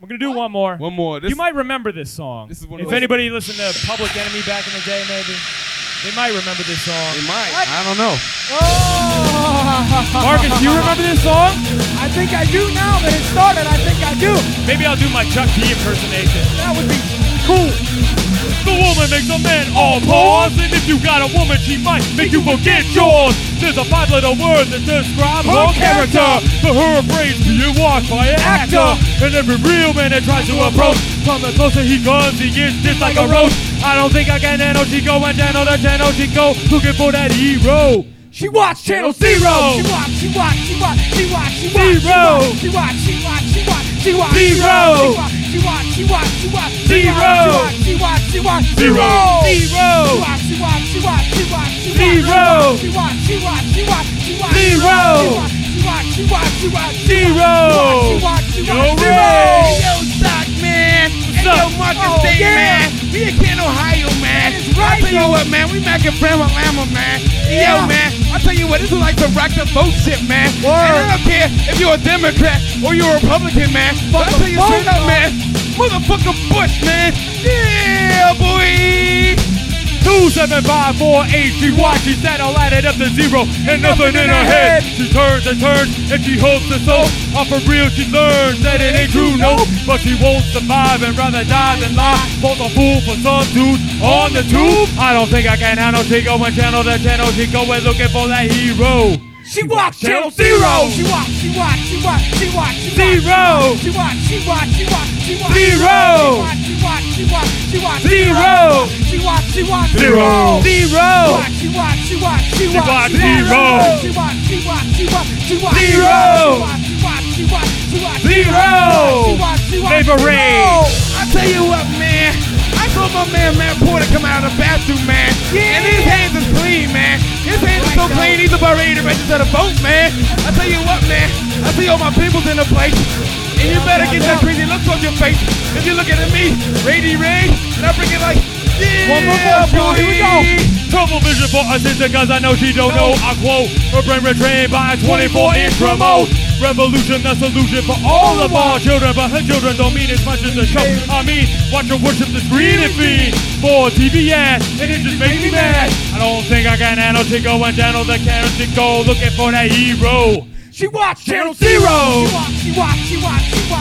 We're going to do one more. One more. You might remember this song. This is one if of those- anybody listened to Public Enemy back in the day, maybe, they might remember this song. They might. I don't know. Marcus, do you remember this song? I think I do now that it started. I think I do. Maybe I'll do my Chuck D impersonation. That would be cool. The woman makes a man all pause, and if you got a woman, she might make you forget yours. There's a 5-letter word that describes her character, but her brain's being washed by an actor. And every real man that tries to approach, come the closer he comes, he gets just like a roach. I don't think I can handle Chico and channel the channel Chico, looking for that hero. She watched Channel Zero. She watched Zero. Yo, Doc, man. Hey, yo, Marcus Day, man. We in Canton, Ohio, man. I tell you what, man. We back in Alabama, man. Yo, man. I tell you what, this is like some rock the vote shit, man. And I don't care if you're a Democrat or you're a Republican, man. But I tell you straight up, man. Motherfucker Bush, man. Yeah, boy. 27548, she watched, she sat all added up to zero, and nothing in her head. She turns and turns, and she hopes to so. Off for real, she learns that it ain't true, no. But she won't survive and rather die than lie. Both a fool for some dude on the tube. I don't think I can handle Chico and channel the channel Chico and looking for that hero. She watched Channel Zero. She watched Zero. I tell you what, man. I saw my man Porter come out of the bathroom, man. And his hands is clean, man. His hands are so clean, he's about ready to register the vote, man. I tell you what, man. I see all my peoples in the place. And you better get that crazy look on your face. If you're looking at me, Ray, and I bring it like, yeah, boy. Here we go. Trouble vision for a sister, cause I know she don't know. I quote, her brain retrained by a 24-inch remote. Revolution, the solution for all of our children, but her children don't mean as much as the show. I mean, watch her worship the screen and feed for TV ads, and it just makes me mad. I don't think I can handle Chico and channel the channel Chico, looking for that hero. She watched Channel Zero. She watched Zero.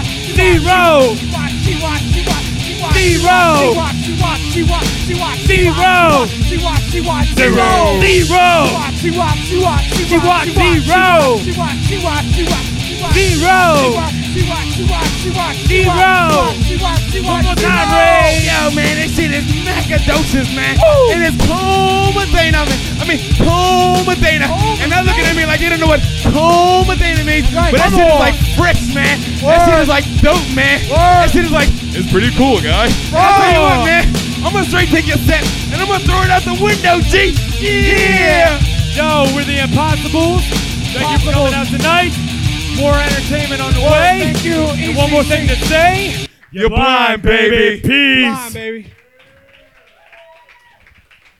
One more time, Ray. Yo, man, this shit is macadocious, man. And it's Comadena, man. I mean, Comadena. And they're looking at me like they don't know what Comadena means. But that shit is like bricks, man. That shit is like dope, man. That shit is like, it's pretty cool, guy. I'll tell you what, man. I'm gonna straight take your set, and I'm gonna throw it out the window, G. Yeah. Yo, we're the Impossibles. Thank you for coming out tonight. More entertainment on the way. Thank you. And one more thing to say. You're blind, baby. Peace. Blind, baby.